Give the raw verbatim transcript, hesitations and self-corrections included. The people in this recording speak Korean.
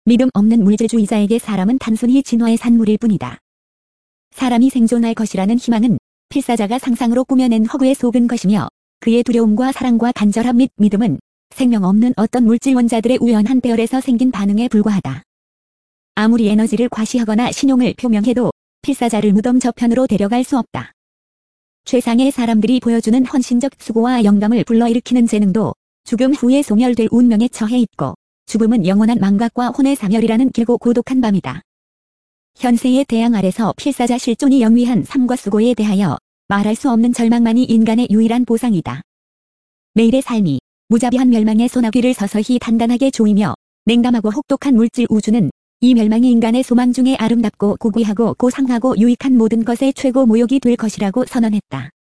믿음 없는 물질주의자에게 사람은 단순히 진화의 산물일 뿐이다. 사람이 생존할 것이라는 희망은 필사자가 상상으로 꾸며낸 허구에 속은 것이며 그의 두려움과 사랑과 간절함 및 믿음은 생명 없는 어떤 물질 원자들의 우연한 배열에서 생긴 반응에 불과하다. 아무리 에너지를 과시하거나 신용을 표명해도 필사자를 무덤 저편으로 데려갈 수 없다. 최상의 사람들이 보여주는 헌신적 수고와 영감을 불러일으키는 재능도 죽음 후에 소멸될 운명에 처해 있고 죽음은 영원한 망각과 혼의 사멸이라는 길고 고독한 밤이다. 현세의 태양 아래서 필사자 실존이 영위한 삶과 수고에 대하여 말할 수 없는 절망만이 인간의 유일한 보상이다. 매일의 삶이 무자비한 멸망의 소나기를 서서히 단단하게 조이며 냉담하고 혹독한 물질 우주는 이 멸망이 인간의 소망 중에 아름답고 고귀하고 고상하고 유익한 모든 것의 최고 모욕이 될 것이라고 선언했다.